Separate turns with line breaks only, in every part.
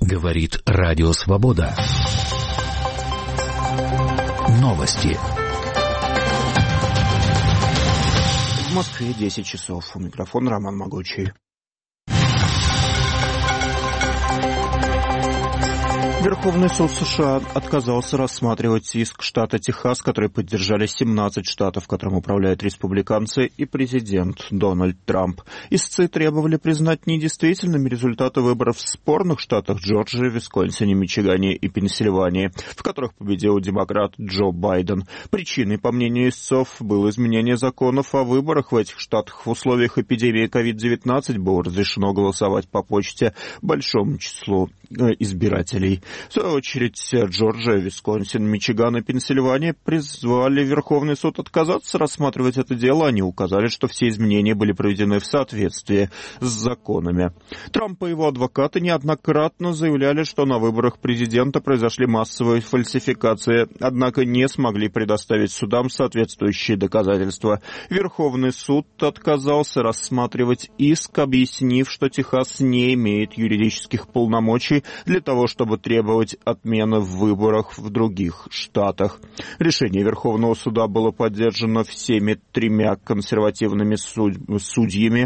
Говорит Радио Свобода. Новости.
В Москве 10 часов. У микрофона Роман Могучий. Верховный суд США отказался рассматривать иск штата Техас, который поддержали 17 штатов, которым управляют республиканцы и президент Дональд Трамп. Истцы требовали признать недействительными результаты выборов в спорных штатах Джорджии, Висконсине, Мичигане и Пенсильвании, в которых победил демократ Джо Байден. Причиной, по мнению истцов, было изменение законов о выборах в этих штатах. В условиях эпидемии COVID-19 было разрешено голосовать по почте большому числу избирателей. В свою очередь, Джорджия, Висконсин, Мичиган и Пенсильвания призвали Верховный суд отказаться рассматривать это дело. Они указали, что все изменения были проведены в соответствии с законами. Трамп и его адвокаты неоднократно заявляли, что на выборах президента произошли массовые фальсификации, однако не смогли предоставить судам соответствующие доказательства. Верховный суд отказался рассматривать иск, объяснив, что Техас не имеет юридических полномочий для того, чтобы требовать отмены в выборах в других штатах. Решение Верховного суда было поддержано всеми тремя консервативными судьями,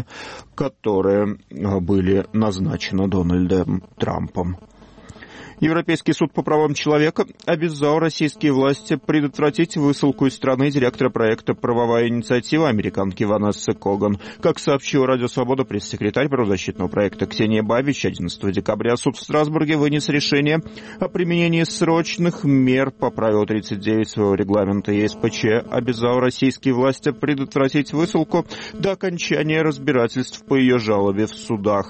которые были назначены Дональдом Трампом. Европейский суд по правам человека обязал российские власти предотвратить высылку из страны директора проекта «Правовая инициатива» американки Ванессы Коган. Как сообщил Радио Свобода пресс-секретарь правозащитного проекта Ксения Бабич, 11 декабря суд в Страсбурге вынес решение о применении срочных мер по правилу 39 своего регламента. ЕСПЧ обязал российские власти предотвратить высылку до окончания разбирательств по ее жалобе в судах.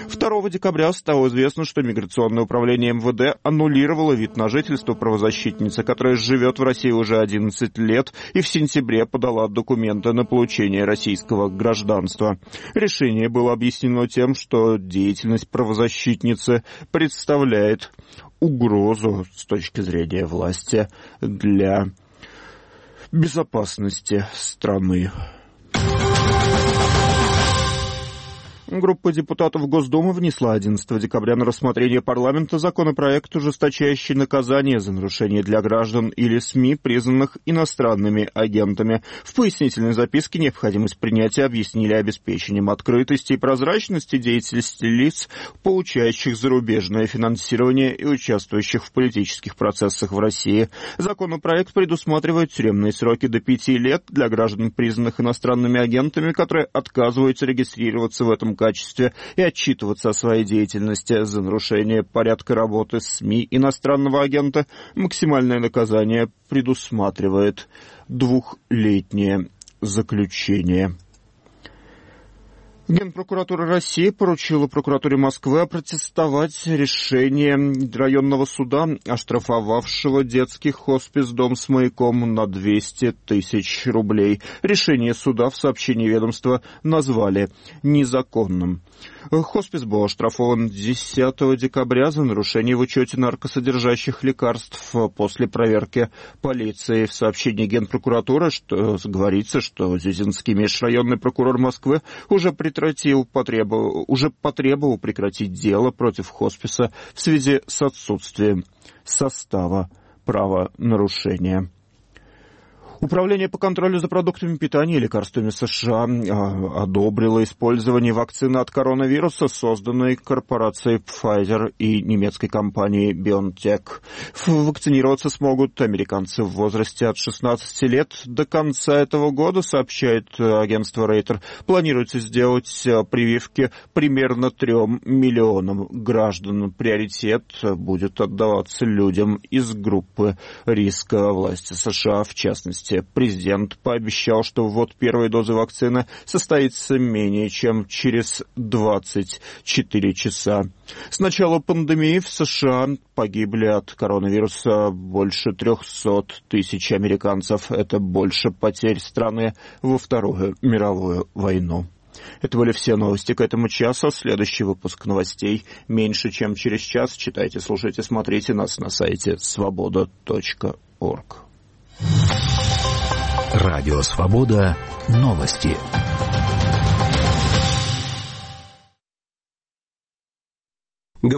2 декабря стало известно, что миграционное управление МВД аннулировало вид на жительство правозащитницы, которая живет в России уже 11 лет и в сентябре подала документы на получение российского гражданства. Решение было объяснено тем, что деятельность правозащитницы представляет угрозу с точки зрения власти для безопасности страны. Группа депутатов Госдумы внесла 11 декабря на рассмотрение парламента законопроект, ужесточающий наказание за нарушение для граждан или СМИ, признанных иностранными агентами. В пояснительной записке необходимость принятия объяснили обеспечением открытости и прозрачности деятельности лиц, получающих зарубежное финансирование и участвующих в политических процессах в России. Законопроект предусматривает тюремные сроки до 5 лет для граждан, признанных иностранными агентами, которые отказываются регистрироваться в этом качестве и отчитываться о своей деятельности. За нарушение порядка работы СМИ иностранного агента максимальное наказание предусматривает 2-летнее заключение. Генпрокуратура России поручила прокуратуре Москвы опротестовать решение районного суда, оштрафовавшего детский хоспис-дом с маяком на 200 тысяч рублей. Решение суда в сообщении ведомства назвали незаконным. Хоспис был оштрафован 10 декабря за нарушение в учете наркосодержащих лекарств. После проверки полиции в сообщении Генпрокуратуры говорится, что Зюзинский межрайонный прокурор Москвы уже потребовал прекратить дело против хосписа в связи с отсутствием состава правонарушения. Управление по контролю за продуктами питания и лекарствами США одобрило использование вакцины от коронавируса, созданной корпорацией Pfizer и немецкой компанией BioNTech. Вакцинироваться смогут американцы в возрасте от 16 лет. До конца этого года, сообщает агентство Рейтер, планируется сделать прививки примерно 3 миллионам граждан. Приоритет будет отдаваться людям из группы риска. Власти США, в частности, президент пообещал, что ввод первой дозы вакцины состоится менее чем через 24 часа. С начала пандемии в США погибли от коронавируса больше 300 тысяч американцев. Это больше потерь страны во Вторую мировую войну. Это были все новости к этому часу. Следующий выпуск новостей меньше чем через час. Читайте, слушайте, смотрите нас на сайте svoboda.org.
Радио Свобода. Новости.